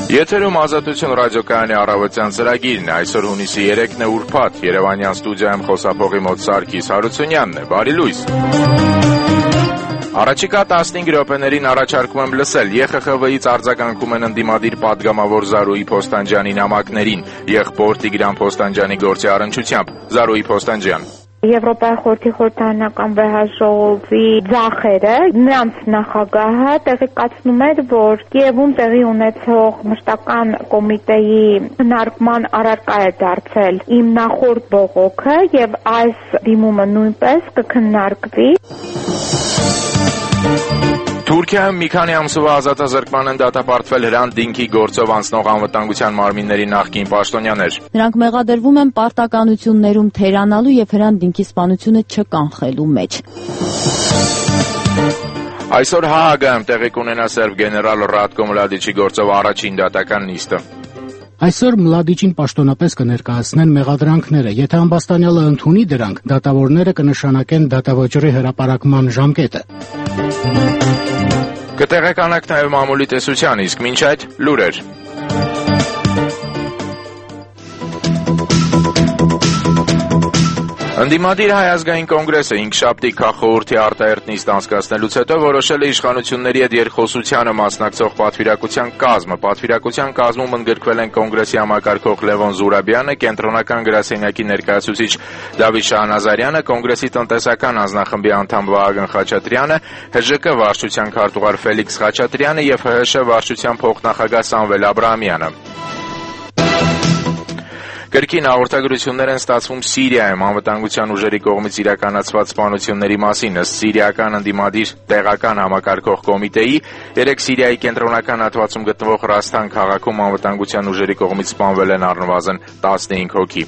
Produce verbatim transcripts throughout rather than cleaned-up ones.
Եթերում Ազատություն ռադիոկայանի առավոտյան ծրագիրն է, այսօր հունիսի երեքն է ուրբաթ, Երևանյան ստուդիայում խոսափողի մոտ Սարգիս Հարությունյանն է, բարի լույս։ Առաջիկա տասնհինգ րոպեներին առաջարկում եմ լսել Ե Խ Խ V-ից արձագանքում են ընդդիմադիր պատգամավոր Զարուհի Փոստանջյանի նամակներին, եղբոր Տիգրան Փոստանջյանի գործի առնչությամբ, Զարուհի Փոստանջյան։ Եվրոպայի խորհրդի խորհրդարանական վեհաժողովի ձախերը նրանց նախագահը տեղեկացնում էր, որ Կիևում տեղի ունեցող մշտական կոմիտեի քննարկման առարկա է դարձել իմ նախորդ բողոքը եւ այս դիմումը նույնպես կքննարկվի։ Թուրքիայում մի քանի ամսվա ազատազրկման են դատապարտվել Հրանտ Դինքի գործով անցնող անվտանգության մարմինների նախկին պաշտոնյաներ։ Նրանք մեղադրվում են պարտականություններում թերանալու եւ Հրանտ Դինքի սպանությունը չկանխելու մեջ։ Այսօր Հ Հ Գ-ում տեղի կունենա սերբ գեներալ Ռատկո Մլադիչի գործով առաջին դատական նիստը։ Այսօր Մլադիչին պաշտոնապես կներկայացնեն մեղադրանքները։ Եթե ամբաստանյալը ընդունի դրանք, դատավորները կնշանակեն դատավճռի հրապարակման ժամկետը։ Կտեղեկանաք նաև մամուլի տեսության, իսկ մինչ այդ լուրեր։ Ընդդիմադիր Հայ ազգային կոնգրեսը հինգշաբթի քաղխորհրդի արտահերթ նիստ անցկացնելուց հետո որոշել է իշխանությունների հետ երկխոսությանը մասնակցող պատվիրակության կազմը։ Պատվիրակության կազմում ընդգրկվել են կոնգրեսի համակարգող Լևոն Զուրաբյանը, կենտրոնական գրասենյակի ներկայացուցիչ Դավիթ Շահնազարյանը, կոնգրեսի տնտեսական անձնախմբի անդամ Վահագն Խաչատրյանը, Հ Ժ Կ վարչության քարտուղար Ֆելիքս Խաչատրյանը եւ Հ Հ Շ վարչության փոխնախագահ Սամվել Աբրահամյանը։ Կրկին հաղորդագրություններ են ստացվում Սիրիայում անվտանգության ուժերի կողմից իրականացված սպանությունների մասին։ Ըստ սիրիական ընդդիմադիր տեղական համակարգող կոմիտեի, երեք Սիրիայի կենտրոնական հատվածում գտնվող Ռաստան քաղաքում անվտանգության ուժերի կողմից սպանվել են առնվազն տասնհինգ հոգի։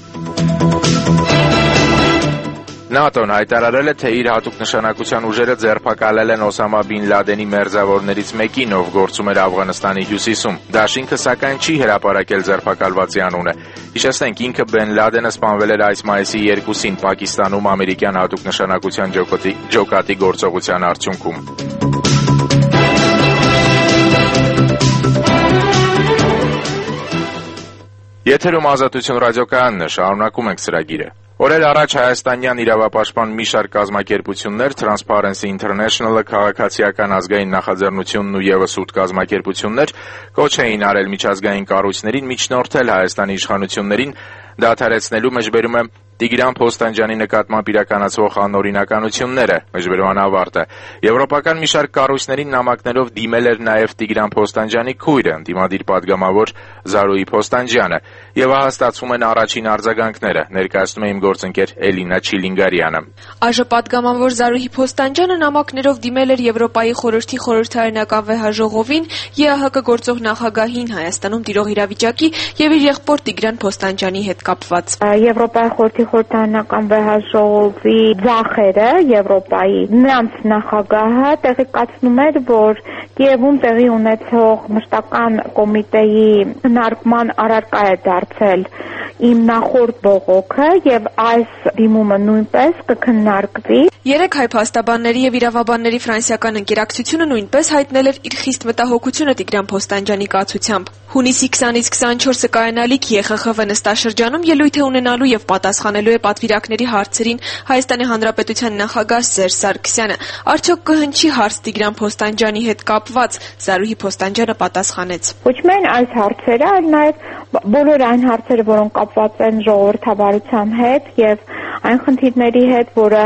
ՆԱՏՕ-ն հայտարարել է, թե իր հատուկ նշանակության ուժերը ձերբակալել են Օսամա Բին Լադենի մերձավորներից մեկին, ով գործում էր Աֆղանստանի հյուսիսում։ Դաշինքը սակայն չի հրապարակել ձերբակալվածի անունը։ Հիշեցնենք, ինքը Բեն Լադենը սպանվել էր այս մայիսի երկուսին Պակիստանում ամերիկյան հատուկ նշանակության ջոկատի գործողության արդյունքում։ Եթերում Ազատություն ռադիոկայանն է, շարունակում ենք ծրագիրը։ Օրեր առաջ հայաստանյան իրավապաշտպան մի շարք կազմակերպություններ, Transparency International-ը, Քաղաքացիական ազգային նախաձեռնությունն ու եւս ութ կազմակերպություններ կոչ էին արել միջազգային կառույցներին միջնորդել Հայաստանի իշխանություններին դադարեցնելու մեջբերում է Տիգրան Փոստանջյանի նկատմամբ իրականացվող անօրինականությունները, մեջբերման ավարտը։ Եվրոպական մի շարք կառույցներին նամակներով դիմել էր նաև Տիգրան Փոստանջյանի քույրը, ընդդիմադիր պատգամավոր Զարուհի Փոստանջյանը, եւ ահա ստացվում են առաջին արձագանքները, ներկայացնում է իմ գործընկեր Էլինա Չիլինգարյանը։ ԱԺ պատգամավոր Զարուհի Փոստանջյանը նամակներով դիմել էր Եվրոպայի խորհրդի խորհրդարանական վեհաժողովին, Ե Ահ Կ գործող նախագահին Հայաստանում տիրող իրավիճակի եւ իր եղբոր Տիգրան Փոստանջյանի հետ կապված։ Եվրոպայի խորհրդի խորհրդարանական վեհաժողովի ձախերը Եվրոպայի նրանց նախագահը տեղեկացնում էր, որ Կիևում տեղի ունեցող մշտական կոմիտեի քննարկման առարկա է դարձել իմ նախորդ բողոքը եւ այս դիմումը նույնպես կքննարկվի։ Երեք հայ փաստաբանների եւ իրավաբանների ֆրանսիական ընկերակցությունը նույնպես հայտնել էր իր խիստ մտահոգությունը Տիգրան Փոստանջյանի կացությամբ։ Հունիսի քսանից քսանչորսը կայանալիք Ե Խ Խ V նստաշրջանում ելույթ է ունենալու եւ պատասխանելու է պատվիրակների հարցերին Հայաստանի Հանրապետության նախագահ Սերժ Սարգսյանը։ Արդյոք կհնչի հարց Տիգրան Փոստանջյանի հետ կապված, Զարուհի Փոստանջյանը պատասխանեց։ Ոչ միայն այս հարցերը, այլ նաեւ բոլոր այն հարցերը, որոնք կապված են ժողովրդավարության հետ եւ այն խնդիրների հետ, որը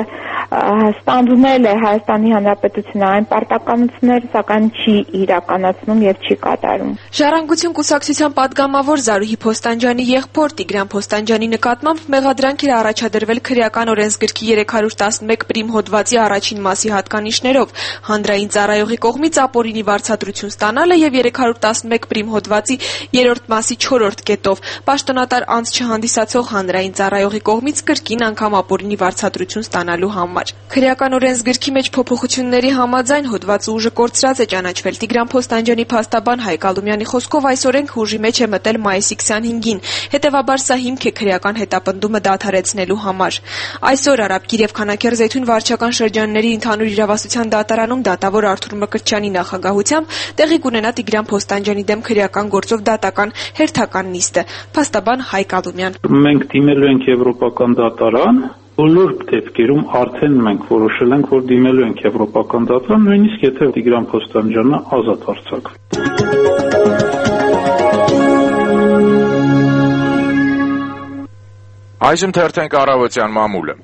ստանձնել է Հայաստանի Հանրապետությունը, այն պարտականությունները սակայն չի իրականացնում եւ չի կատարում։ Ժառանգություն կուսակցության պատգամավոր Զարուհի Փոստանջյանի եղբոր Տիգրան Փոստանջյանի նկատմամբ մեղադրանք էր առաջադրվել քրեական օրենսգրքի երեք հարյուր տասնմեկ պրիմ հոդվածի առաջին մասի հատկանիշներով, հանրային ծառայողի կողմից ապօրինի վարձատրություն ստանալը եւ երեք հարյուր տասնմեկ պրիմ հոդվածի երրորդ մասի չորրորդ կետով պաշտոնատար անձ չհանդիսացող հանրային ծառայողի կողմից կրկին անգամ ապօրինի վարձատրություն ստանալու համար։ համար։ Քրեական օրենսգրքի մեջ փոփոխությունների համաձայն հոդվածը ուժը կորցրած է ճանաչվել։ Տիգրան Փոստանջյանի փաստաբան Հայկ Ալումյանի խոսքով այս օրենքը ուժի մեջ է մտել մայիսի քսանհինգին, հետևաբար սա հիմք է քրեական հետապնդումը դադարեցնելու համար։ Այսօր Արաբկիր եւ Քանաքեռ-Զեյթուն վարչական շրջանների ընդհանուր իրավասության դատարանում դատավոր Արթուր Մկրտչյանի նախագահությամբ տեղի կունենա Տիգրան Փոստանջյանի դեմ քրեական գործով դատական հերթական նիստը։ Փաստաբան Հայկ Ալումյան. Մենք դիմելու ենք Եվրոպական դատարան, բոլոր դեպքերում արդեն մենք որոշել ենք, որ դիմելու ենք Եվրոպական դատարան, նույնիսկ եթե Տիգրան Փոստանջյանը ազատ արձակվի։ Այժմ թերթենք առավոտյան մամուլը։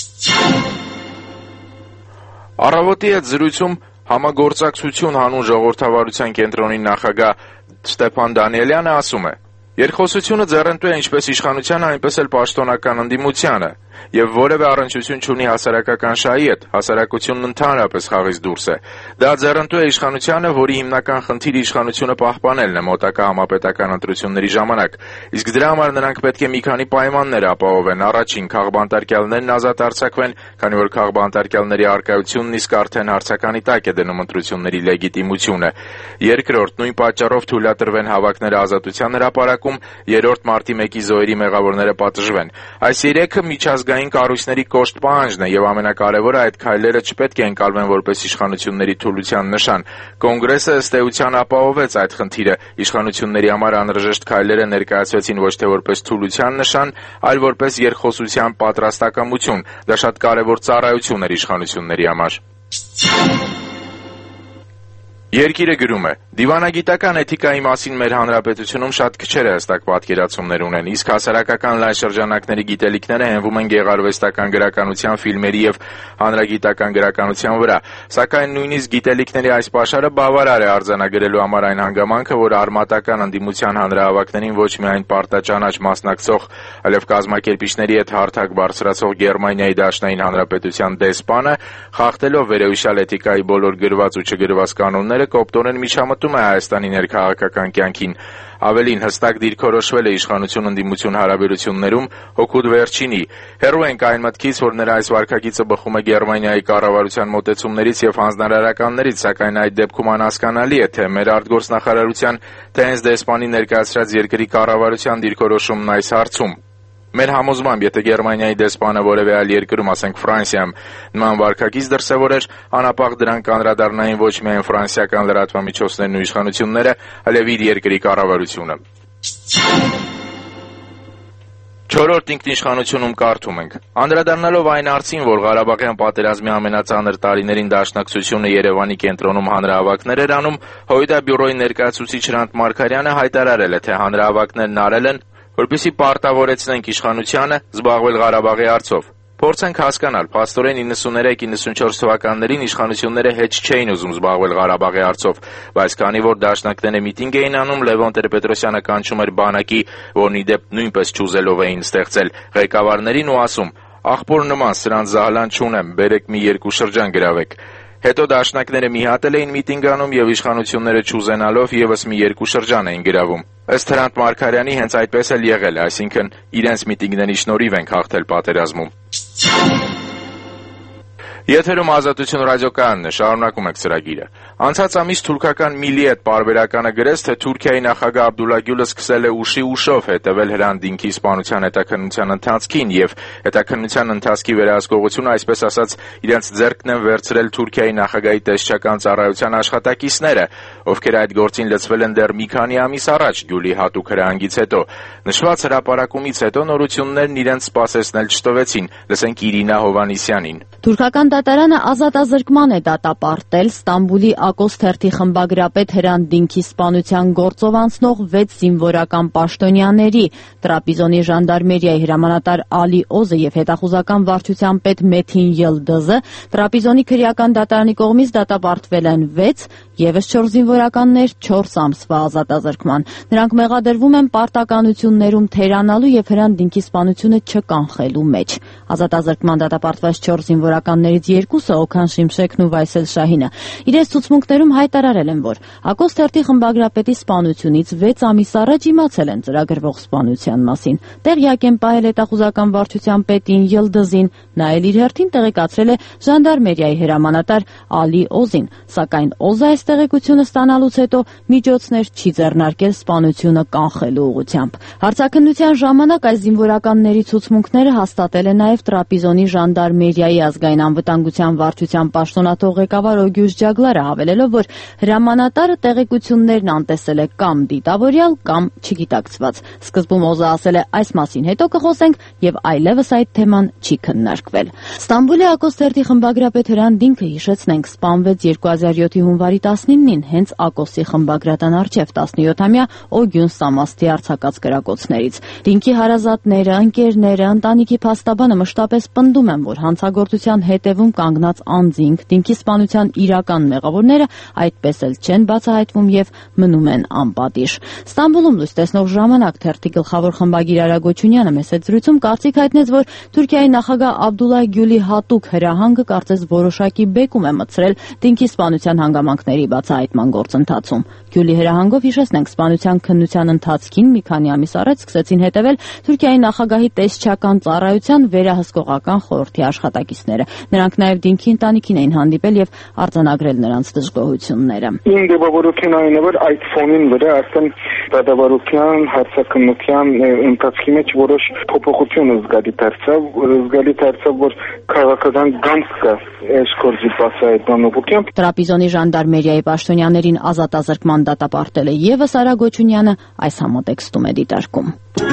Առավոտի հետ զրույցում համագործակցություն հանուն ժողովրդավարության կենտրոնի նախագահ Ստեփան Դանիելյանը ասում է. Երկխոսությունը ձեռնտու է ինչպես իշխանությանը, այնպես էլ պաշտոնական ընդդիմությանը, եւ որևէ առնչություն չունի հասարակական շահի հետ, հասարակությունն ընդհանրապես խաղից դուրս է։ Դա ձեռնտու է իշխանությանը, որի հիմնական խնդիրը իշխանությունը պահպանելն է մոտակա համապետական ընտրությունների ժամանակ, իսկ դրա համար նրանք պետք է մի քանի պայմաններ ապահովեն։ Առաջին, քաղբանտարկյալներն ազատ արձակվեն, քանի որ քաղբանտարկյալների առկայությունն իսկ արդեն հարցականի տակ է դնում ընտրությունների լեգիտիմությունը։ Երկրորդ, նույն պատճառով թույլատրվեն հավաքները ազատության հրապարակում, երրորդ, մարտի մեկի զոհերի մեղավորները պատժվեն։ Այս երեքը միջազգային կառույցների կոշտ պահանջն է եւ ամենակարևորը այդ քայլերը չպետք է ընկալվեն որպես իշխանությունների թուլության նշան։ Կոնգրեսը ըստ էության ապահովեց այդ խնդիրը։ Իշխանությունների համար անհրաժեշտ քայլերը ներկայացվեցին ոչ թե որպես թուլության նշան, այլ որպես երկխոսության պատրաստակամություն։ Դա շատ կարևոր ծառայություն էր իշխանությունների համար։ Երկիրը գրում է. Դիվանագիտական էթիկայի մասին մեր հանրապետությունում շատ քչերը հստակ պատկերացումներ ունեն, իսկ հասարակական լայն շրջանակների գիտելիքները հենվում են գեղարվեստական գրականության, ֆիլմերի եւ հանրագիտական գրականության վրա։ Սակայն նույնիսկ գիտելիքների այս պաշարը բավարար է արձանագրելու համար այն հանգամանքը, որ արմատական ընդդիմության հանրահավաքներին ոչ միայն պարտաճանաչ մասնակցող, այլև կազմակերպիչների հետ հարթակ բարձրացող Գերմանիայի Դաշնային Հանրապետության դեսպանը, խախտելով վերոհիշյալ էթիկայի բոլոր գրված ու չգրված կանոնները, կոպտորեն միջամտում է Հայաստանի ներքաղաքական կյանքին։ Ավելին, հստակ դիրքորոշվել է իշխանություն-ընդդիմություն հարաբերություններում հօգուտ վերջինի։ Հեռու ենք այն մտքից, որ նրա այս վարքագիծը բխում է Գերմանիայի կառավարության մոտեցումներից եւ հանձնարարականներից, սակայն այդ դեպքում անհասկանալի է, թե մեր արտգործնախարարության, թե հենց դեսպանի ներկայացրած երկրի կառավարության դիրքորոշումն այս հարցում։ Մեր համոզմամբ, եթե Գերմանիայի դեսպանը որևէ այլ երկրում, ասենք Ֆրանսիայում, նման վարքագիծ դրսևորեր, անապահ դրան կանդրադառնային ոչ միայն ֆրանսիական լրատվամիջոցներն ու իշխանությունները, այլև իր երկրի կառավարությունը։ Չորրորդ ինքնիշխանությունում կարդում ենք. Անդրադառնալով այն հարցին, որ Ղարաբաղյան պատերազմի ամենածանր տարիներին Դաշնակցությունը Երևանի կենտրոնում հանրահավաքներ էր անում, Հույդա բյուրոյի ներկայացուցիչ Հրանտ Մարգարյանը հայտարարել է, թե հանրահավաքներն արել են, որպեսզի պարտավորեցնենք իշխանությանը զբաղվել Ղարաբաղի հարցով։ Փորձենք հասկանալ, փաստորեն իննսուներեք իննսունչորս թվականներին իշխանությունները հեչ չէին ուզում զբաղվել Ղարաբաղի հարցով, բայց քանի որ դաշնակները միտինգ էին անում, Լևոն Տեր-Պետրոսյանը կանչում էր բանակի, որն ի դեպ նույնպես չուզելով էին ստեղծել, ղեկավարներին ու ասում. «Աղբոր նման սրանց զահլան չունեմ, բերեք մի երկու շրջան գրավեք»։ Հետո դաշնակները մի հատ էլ էին միտինգ անում եւ իշխանությունները չուզենալով եւս մի երկու շրջան էին գրավում։ Ըստ Հրանտ Մարգարյանի հենց այդպես էլ եղել է, այսինքն իրենց միտինգների շնորհիվ են հաղթել պատերազմում։ Եթերում Ազատություն ռադիոկայանն է, շարունակում ենք ծրագիրը։ Անցած ամիս թուրքական Միլիետ պարբերականը գրեց, թե Թուրքիայի նախագահ Աբդուլլա Գյուլը սկսել է ուշի ուշով հետևել Հրանտ-Դինքի սպանության հետաքննության ընթացքին եւ հետաքննության ընթացքի վերահսկողությունը, այսպես ասած, իրենց ձեռքն են վերցրել Թուրքիայի նախագահի տեսչական ծառայության աշխատակիցները, ովքեր այդ գործին լծվել են դեռ մի քանի ամիս առաջ Գյուլի հատուկ հրահանգից հետո։ Նշված հրապարակումից հետո նորություններն իրենց սպասեցնել չտվեցին։ Լսենք Իրինա Հովանիսյանին։ Թուրքական դատարանը ազատազրկման է դատապարտել Ստամբուլի Ակոս թերթի խմբագրապետ Հրանտ Դինքի սպանության գործով անցնող վեց զինվորական պաշտոնյաների, Տրապիզոնի ժանդարմերիայի հրամանատար Ալի Օզը եւ հետախուզական վարչության պետ Մեթին Ելդզը, Տրապիզոնի քրեական դատարանի կողմից դատապարտվել են վեց Եվս չորս զինվորականներ չորս ամսվա ազատազրկման։ Նրանք մեղադրվում են պարտականություններում թերանալու եւ հրանդինքի սպանությունը չկանխելու մեջ։ Ազատազրկման դատապարտված չորս զինվորականներից երկուսը Օքան Շիմշեքն ու Վայսել Շահինը իրենց ցուցմունքներում հայտարարել են, որ Ակոս թերթի խմբագրապետի սպանությունից վեց ամիս առաջ իմացել են ծրագրվող սպանության մասին։ Տեղյակ են պահել հետախուզական վարչության պետին Յիլդզին, նա էլ իր հերթին տեղեկացրել է ժանդարմերիայի հրամանատար Ալի Օզին, սակայն Օզը այս տեղեկությունը ստանալուց հետո միջոցներ չի ձեռնարկել սպանությունը կանխելու ուղղությամբ։ Հարցաքննության ժամանակ այս զինվորականների ցուցմունքները հաստատել է նաև Տրապիզոնի ժանդարմերիայի ազգային անվտանգության վարչության պաշտոնատող ղեկավար Օգյուս Ջագլարը, հավելելով, որ հրամանատարը տեղեկություններն անտեսել է կամ դիտավորյալ, կամ չգիտակցված։ Սկզբում Օզը ասել է այս մասին հետո կխոսենք եւ այլևս այդ թեման չի քննարկվել։ Ստամբուլի Ակոս թերթի խմբագրապետ Հրանտ Դինքը, հիշեցնենք, սպանվեց երկու հազար յոթի հունվարի տասնինին հենց Ակոսի խմբագրատան առջև տասնյոթամյա Օգյուն Սամաստի արձակած կրակոցներից։ Դինքի հարազատները, ընկերները, ընտանիքի փաստաբանը մշտապես պնդում են, որ հանցագործության հետևում կանգնած անձինք, Դինքի սպանության իրական մեղավորները այդպես էլ չեն բացահայտվում եւ մնում են անպատիժ։ Ստամբուլում լույս տեսնող ժամանակ թերթի գլխավոր խմբագիր Արա Գոչունյանը մեծ զրույցում կարծիք հայտնեց, որ Թուրքիայի նախագահ Աբդուլլահ Գյուլի հատուկ հրահանգը կարծես որոշակի բեկում է մտցրել Դինքի սպանության հանգամանքների բացահայտման գործընթացում։ Գյուլի հրահանգով, հիշեցնենք, սպանության քննության ընթացքին մի քանի ամիս առաջ սկսեցին հետևել Թուրքիայի նախագահի տեսչական ծառայության վերահսկողական խորհրդի աշխատակիցները։ Նրանք նաև Դինքի ընտանիքին էին հանդիպել եւ արձանագրել նրանց դժգոհությունները։ Իմ դեպավորությունն այն է, որ այդ ֆոնին վրա արդեն դատավարության հարցաքննության ընթացքի մեջ որոշ փոփոխություն զգալի դարձավ, զգալի դարձավ, որ քաղաքական գանձ կա այս գործի բացահայտման ուղղությամբ։ Տրապիզոնի ժանդարմերիայի պաշտոնյաներին ազատազրկման դատապարտել է եւս Արա Գոչունյանը, այս համատեքստում է դիտարկում։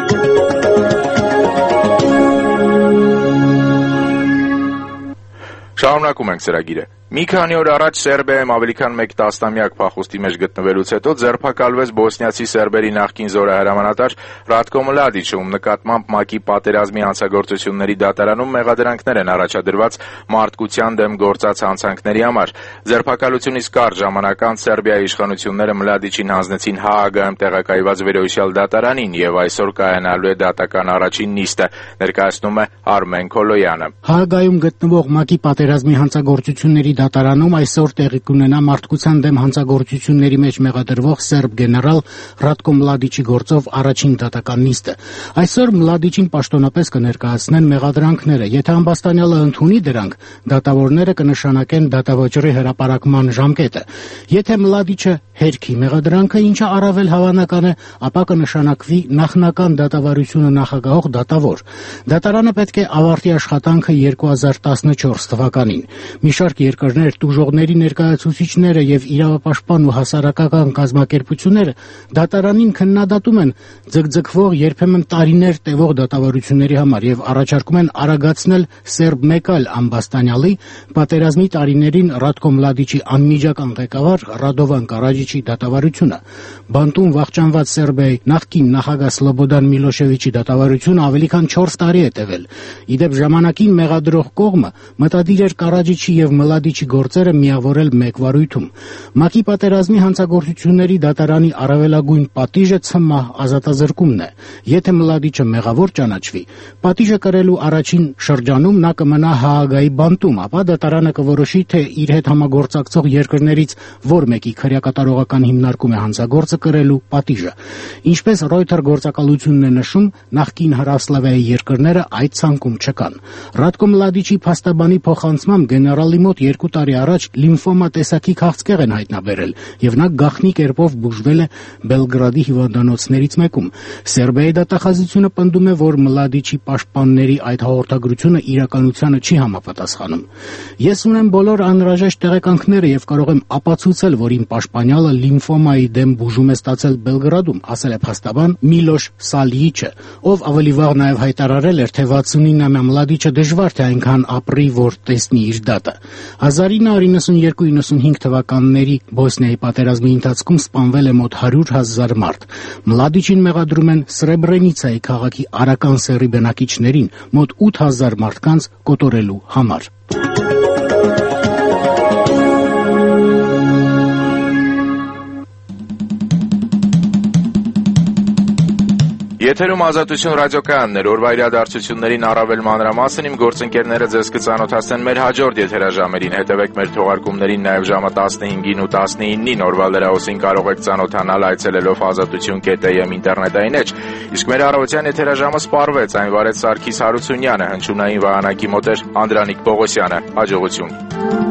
Շարունակում ենք ծրագիրը։ Մի քանի օր առաջ Սերբիայում ավելի քան մեկ տասնամյակ փախուստի մեջ գտնվելուց հետո ձերբակալվեց բոսնիացի սերբերի նախկին զորահրամանատար Ռատկո Մլադիչը, ում նկատմամբ ՄԱԿ-ի պատերազմի հանցագործությունների դատարանում մեղադրանքներ են առաջադրված մարդկության դեմ գործած հանցանքների համար։ Ձերբակալությունից կարճ ժամանակ անց Սերբիայի իշխանությունները Մլադիչին հանձնեցին Հաագայում տեղակայված վերոհիշյալ դատարանին եւ այսօր կայանալու է դատական առաջին նիստը, ներկայացնում է Արմեն Քոլոյանը։ Հաագայում գտնվող ՄԱԿ-ի պատերազմի հանցագործությունների դատարանում այսօր տեղի կունենա մարդկության դեմ հանցագործությունների մեջ մեղադրվող սերբ գեներալ Ռատկո Մլադիչի գործով առաջին դատական նիստը։ Այսօր Մլադիչին պաշտոնապես կներկայացնեն մեղադրանքները։ Եթե ամբաստանյալը ընդունի դրանք, դատավորները կնշանակեն դատավճռի հրապարակման ժամկետը։ Եթե Մլադիչը հերքի մեղադրանքը, ինչը առավել հավանական է, ապա կնշանակվի նախնական դատավարությունը նախագահող դատավոր։ Դատարանը պետք է ավարտի աշխատանքը երկու հազար տասնչորս թվականին։ Մի շարք երկրներ, տուժողների ներկայացուցիչները եւ իրավապաշտպան ու հասարակական կազմակերպությունները դատարանին քննադատում են ձգձգվող, երբեմն տարիներ տևող դատավարությունների համար եւ առաջարկում են արագացնել սերբ մեկ այլ ամբաստանյալի, պատերազմի տարիներին Ռատկո Մլադիչի անմիջական ղեկավար Ռադովան Կարաջիչի դատավարությունը։ Բանտում վախճանված Սերբիայի նախկին նախագահ Սլոբոդան Միլոշեվիչի դատավարությունը ավելի քան չորս տարի է տևել։ Իդեպ ժամանակին մեղադրող կողմը մտադիր էր Կարաջիչի եւ Մլադիչի գործերը միավորել մեկ վարույթում։ ՄԱԿ-ի պատերազմի հանցագործությունների դատարանի առավելագույն պատիժը ցմահ ազատազրկումն է։ Եթե Մլադիչը մեղավոր ճանաչվի, պատիժը կրելու առաջին շրջանում նա կմնա Հաագայի բանտում, ապա դատարանը կորոշի, թե իր հետ համագործակցող երկրներից որ մեկի քրեակատարողական հիմնարկում է հանցագործը կրելու պատիժը։ Ինչպես Reuters գործակալությունն է նշում, նախկին Հրասլավիայի երկրները այդ ցանկում չկան։ Ռատկո Մլադիչի փաստաբանի փոխանցմամբ գեներալի մոտ երկու տարի առաջ լիմֆոմա տեսակի քաղցկեղ են հայտնաբերել եւ նա գաղտնի կերպով բուժվել է Բելգրադի հիվանդանոցներից մեկում։ Սերբիայի դատախազությունը պնդում է, որ Մլադիչի պաշտպանների այդ հաղորդագրությունը իրականությանը չի համապատասխանում։ Ես ունեմ բոլոր անհրաժեշտ տեղեկանքները եւ կարող եմ ապացուցել, որ իմ պաշտպանյալը լիմֆոմայի դեմ բուժում է ստացել Բելգրադում, ասել է փաստաբան Միլոշ Սալիիչը, ով ավելի վաղ նաեւ հայտարարել էր, թե վաթսունինամյա Մլադիչը դժվար թե այնքան ապրի, որ տեսնի իր դատը։ հազար ինը հարյուր նվսանյոթ նվսանհինգ թվականների Բոսնիայի պատերազմի ընթացքում սպանվել է մոտ հարյուր հազար մարդ։ Մլադիչին մեղադրում են Սրեբրենիցայի քաղաքի արական սեռի բնակիչներին մոտ ութ հազար մարդկանց կոտորելու համար։ Եթերում Ազատություն ռադիոկայանն էր, օրվա իրադարձություններին առավել մանրամասն իմ գործընկերները ձեզ կծանոթացնեն մեր հաջորդ եթերաժամերին, հետևեք մեր թողարկումներին նաև ժամը տասնհինգին ու տասնինին, օրվա լրահոսին կարող եք ծանոթանալ այցելելով ազատություն կետ էյ էմ ինտերնետային էջ, իսկ մեր առավոտյան եթերաժամը սպառվեց, այն վարեց Սարգիս Հարությունյանը, հնչյունային վահանակի մոտ էր Անդրանիկ Պողոսյանը, հաջողություն։